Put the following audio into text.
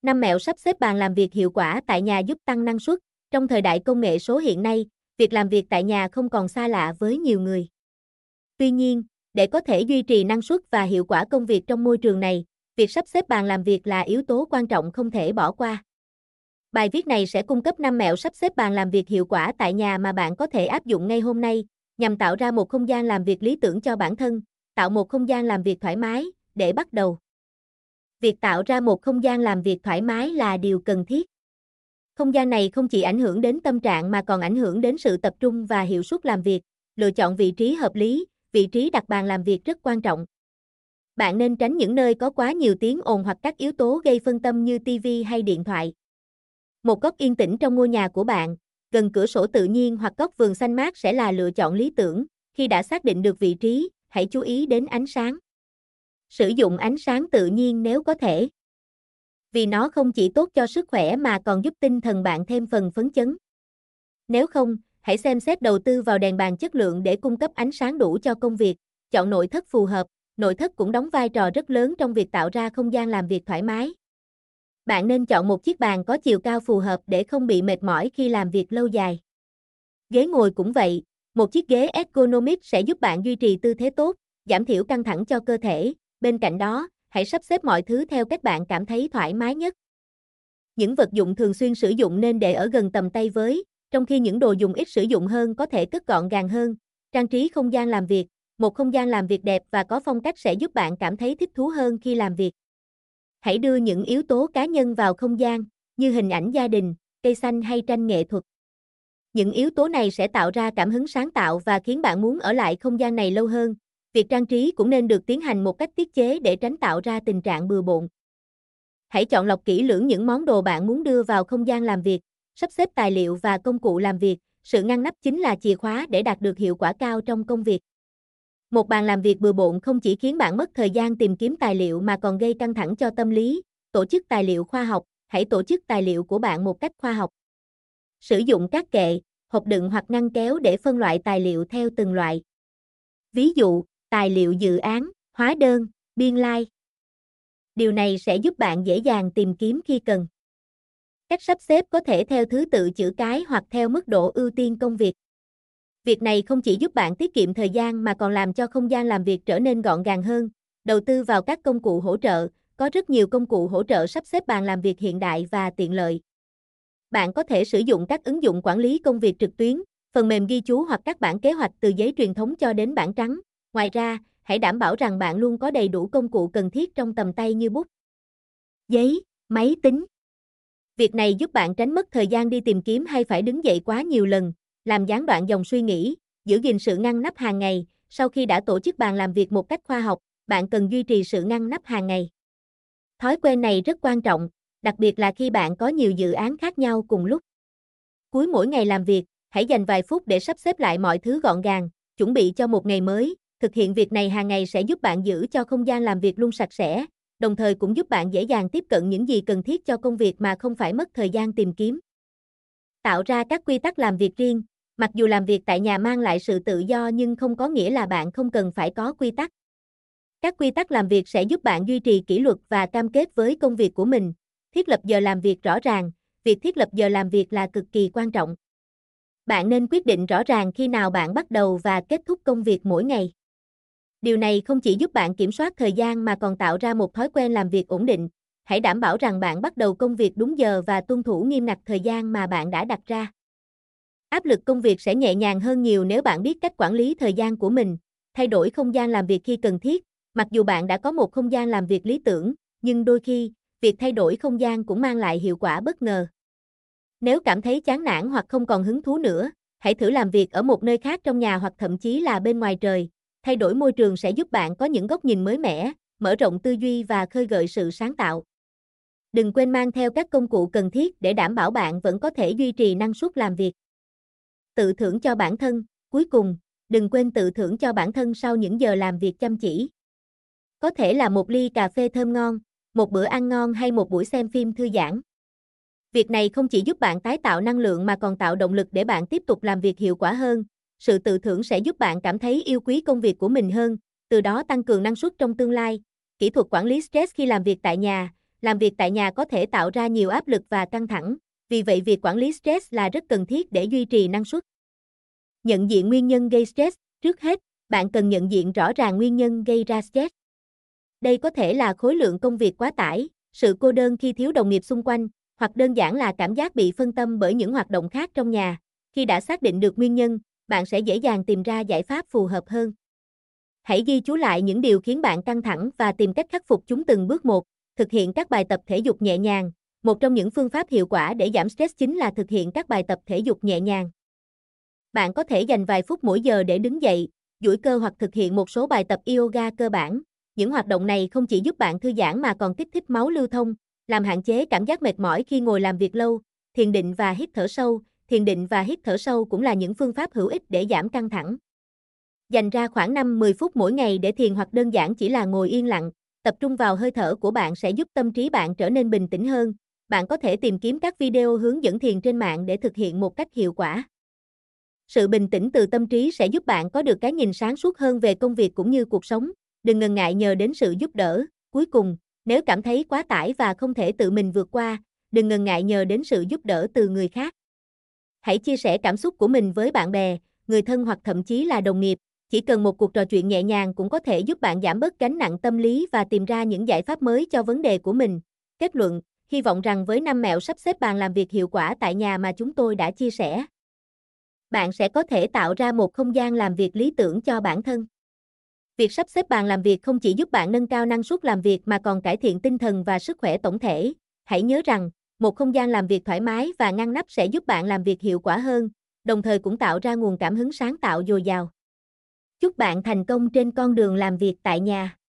5 mẹo sắp xếp bàn làm việc hiệu quả tại nhà giúp tăng năng suất. Trong thời đại công nghệ số hiện nay, việc làm việc tại nhà không còn xa lạ với nhiều người. Tuy nhiên, để có thể duy trì năng suất và hiệu quả công việc trong môi trường này, việc sắp xếp bàn làm việc là yếu tố quan trọng không thể bỏ qua. Bài viết này sẽ cung cấp 5 mẹo sắp xếp bàn làm việc hiệu quả tại nhà mà bạn có thể áp dụng ngay hôm nay, nhằm tạo ra một không gian làm việc lý tưởng cho bản thân, tạo một không gian làm việc thoải mái. Để bắt đầu, việc tạo ra một không gian làm việc thoải mái là điều cần thiết. Không gian này không chỉ ảnh hưởng đến tâm trạng mà còn ảnh hưởng đến sự tập trung và hiệu suất làm việc. Lựa chọn vị trí hợp lý, vị trí đặt bàn làm việc rất quan trọng. Bạn nên tránh những nơi có quá nhiều tiếng ồn hoặc các yếu tố gây phân tâm như TV hay điện thoại. Một góc yên tĩnh trong ngôi nhà của bạn, gần cửa sổ tự nhiên hoặc góc vườn xanh mát sẽ là lựa chọn lý tưởng. Khi đã xác định được vị trí, hãy chú ý đến ánh sáng. Sử dụng ánh sáng tự nhiên nếu có thể, vì nó không chỉ tốt cho sức khỏe mà còn giúp tinh thần bạn thêm phần phấn chấn. Nếu không, hãy xem xét đầu tư vào đèn bàn chất lượng để cung cấp ánh sáng đủ cho công việc. Chọn nội thất phù hợp. Nội thất cũng đóng vai trò rất lớn trong việc tạo ra không gian làm việc thoải mái. Bạn nên chọn một chiếc bàn có chiều cao phù hợp để không bị mệt mỏi khi làm việc lâu dài. Ghế ngồi cũng vậy, một chiếc ghế ergonomic sẽ giúp bạn duy trì tư thế tốt, giảm thiểu căng thẳng cho cơ thể. Bên cạnh đó, hãy sắp xếp mọi thứ theo cách bạn cảm thấy thoải mái nhất. Những vật dụng thường xuyên sử dụng nên để ở gần tầm tay với, trong khi những đồ dùng ít sử dụng hơn có thể cất gọn gàng hơn. Trang trí không gian làm việc. Một không gian làm việc đẹp và có phong cách sẽ giúp bạn cảm thấy thích thú hơn khi làm việc. Hãy đưa những yếu tố cá nhân vào không gian, như hình ảnh gia đình, cây xanh hay tranh nghệ thuật. Những yếu tố này sẽ tạo ra cảm hứng sáng tạo và khiến bạn muốn ở lại không gian này lâu hơn. Việc trang trí cũng nên được tiến hành một cách tiết chế để tránh tạo ra tình trạng bừa bộn. Hãy chọn lọc kỹ lưỡng những món đồ bạn muốn đưa vào không gian làm việc, sắp xếp tài liệu và công cụ làm việc. Sự ngăn nắp chính là chìa khóa để đạt được hiệu quả cao trong công việc. Một bàn làm việc bừa bộn không chỉ khiến bạn mất thời gian tìm kiếm tài liệu mà còn gây căng thẳng cho tâm lý. Tổ chức tài liệu khoa học. Hãy tổ chức tài liệu của bạn một cách khoa học. Sử dụng các kệ, hộp đựng hoặc ngăn kéo để phân loại tài liệu theo từng loại. Ví dụ, tài liệu dự án, hóa đơn, biên lai. Điều này sẽ giúp bạn dễ dàng tìm kiếm khi cần. Cách sắp xếp có thể theo thứ tự chữ cái hoặc theo mức độ ưu tiên công việc. Việc này không chỉ giúp bạn tiết kiệm thời gian mà còn làm cho không gian làm việc trở nên gọn gàng hơn. Đầu tư vào các công cụ hỗ trợ. Có rất nhiều công cụ hỗ trợ sắp xếp bàn làm việc hiện đại và tiện lợi. Bạn có thể sử dụng các ứng dụng quản lý công việc trực tuyến, phần mềm ghi chú hoặc các bản kế hoạch từ giấy truyền thống cho đến bảng trắng. Ngoài ra, hãy đảm bảo rằng bạn luôn có đầy đủ công cụ cần thiết trong tầm tay như bút, giấy, máy tính. Việc này giúp bạn tránh mất thời gian đi tìm kiếm hay phải đứng dậy quá nhiều lần, làm gián đoạn dòng suy nghĩ. Giữ gìn sự ngăn nắp hàng ngày. Sau khi đã tổ chức bàn làm việc một cách khoa học, bạn cần duy trì sự ngăn nắp hàng ngày. Thói quen này rất quan trọng, đặc biệt là khi bạn có nhiều dự án khác nhau cùng lúc. Cuối mỗi ngày làm việc, hãy dành vài phút để sắp xếp lại mọi thứ gọn gàng, chuẩn bị cho một ngày mới. Thực hiện việc này hàng ngày sẽ giúp bạn giữ cho không gian làm việc luôn sạch sẽ, đồng thời cũng giúp bạn dễ dàng tiếp cận những gì cần thiết cho công việc mà không phải mất thời gian tìm kiếm. Tạo ra các quy tắc làm việc riêng. Mặc dù làm việc tại nhà mang lại sự tự do nhưng không có nghĩa là bạn không cần phải có quy tắc. Các quy tắc làm việc sẽ giúp bạn duy trì kỷ luật và cam kết với công việc của mình. Thiết lập giờ làm việc rõ ràng. Việc thiết lập giờ làm việc là cực kỳ quan trọng. Bạn nên quyết định rõ ràng khi nào bạn bắt đầu và kết thúc công việc mỗi ngày. Điều này không chỉ giúp bạn kiểm soát thời gian mà còn tạo ra một thói quen làm việc ổn định. Hãy đảm bảo rằng bạn bắt đầu công việc đúng giờ và tuân thủ nghiêm ngặt thời gian mà bạn đã đặt ra. Áp lực công việc sẽ nhẹ nhàng hơn nhiều nếu bạn biết cách quản lý thời gian của mình. Thay đổi không gian làm việc khi cần thiết. Mặc dù bạn đã có một không gian làm việc lý tưởng, nhưng đôi khi, việc thay đổi không gian cũng mang lại hiệu quả bất ngờ. Nếu cảm thấy chán nản hoặc không còn hứng thú nữa, hãy thử làm việc ở một nơi khác trong nhà hoặc thậm chí là bên ngoài trời. Thay đổi môi trường sẽ giúp bạn có những góc nhìn mới mẻ, mở rộng tư duy và khơi gợi sự sáng tạo. Đừng quên mang theo các công cụ cần thiết để đảm bảo bạn vẫn có thể duy trì năng suất làm việc. Tự thưởng cho bản thân. Cuối cùng, đừng quên tự thưởng cho bản thân sau những giờ làm việc chăm chỉ. Có thể là một ly cà phê thơm ngon, một bữa ăn ngon hay một buổi xem phim thư giãn. Việc này không chỉ giúp bạn tái tạo năng lượng mà còn tạo động lực để bạn tiếp tục làm việc hiệu quả hơn. Sự tự thưởng sẽ giúp bạn cảm thấy yêu quý công việc của mình hơn, từ đó tăng cường năng suất trong tương lai. Kỹ thuật quản lý stress khi làm việc tại nhà. Làm việc tại nhà có thể tạo ra nhiều áp lực và căng thẳng, vì vậy việc quản lý stress là rất cần thiết để duy trì năng suất. Nhận diện nguyên nhân gây stress. Trước hết, bạn cần nhận diện rõ ràng nguyên nhân gây ra stress. Đây có thể là khối lượng công việc quá tải, sự cô đơn khi thiếu đồng nghiệp xung quanh, hoặc đơn giản là cảm giác bị phân tâm bởi những hoạt động khác trong nhà. Khi đã xác định được nguyên nhân, bạn sẽ dễ dàng tìm ra giải pháp phù hợp hơn. Hãy ghi chú lại những điều khiến bạn căng thẳng và tìm cách khắc phục chúng từng bước một. Thực hiện các bài tập thể dục nhẹ nhàng. Một trong những phương pháp hiệu quả để giảm stress chính là thực hiện các bài tập thể dục nhẹ nhàng. Bạn có thể dành vài phút mỗi giờ để đứng dậy, duỗi cơ hoặc thực hiện một số bài tập yoga cơ bản. Những hoạt động này không chỉ giúp bạn thư giãn mà còn kích thích máu lưu thông, làm hạn chế cảm giác mệt mỏi khi ngồi làm việc lâu. Thiền định và hít thở sâu. Thiền định và hít thở sâu cũng là những phương pháp hữu ích để giảm căng thẳng. Dành ra khoảng 5-10 phút mỗi ngày để thiền hoặc đơn giản chỉ là ngồi yên lặng, tập trung vào hơi thở của bạn sẽ giúp tâm trí bạn trở nên bình tĩnh hơn. Bạn có thể tìm kiếm các video hướng dẫn thiền trên mạng để thực hiện một cách hiệu quả. Sự bình tĩnh từ tâm trí sẽ giúp bạn có được cái nhìn sáng suốt hơn về công việc cũng như cuộc sống. Đừng ngần ngại nhờ đến sự giúp đỡ. Cuối cùng, nếu cảm thấy quá tải và không thể tự mình vượt qua, đừng ngần ngại nhờ đến sự giúp đỡ từ người khác. Hãy chia sẻ cảm xúc của mình với bạn bè, người thân hoặc thậm chí là đồng nghiệp. Chỉ cần một cuộc trò chuyện nhẹ nhàng cũng có thể giúp bạn giảm bớt gánh nặng tâm lý và tìm ra những giải pháp mới cho vấn đề của mình. Kết luận, hy vọng rằng với 5 mẹo sắp xếp bàn làm việc hiệu quả tại nhà mà chúng tôi đã chia sẻ, bạn sẽ có thể tạo ra một không gian làm việc lý tưởng cho bản thân. Việc sắp xếp bàn làm việc không chỉ giúp bạn nâng cao năng suất làm việc mà còn cải thiện tinh thần và sức khỏe tổng thể. Hãy nhớ rằng, một không gian làm việc thoải mái và ngăn nắp sẽ giúp bạn làm việc hiệu quả hơn, đồng thời cũng tạo ra nguồn cảm hứng sáng tạo dồi dào. Chúc bạn thành công trên con đường làm việc tại nhà.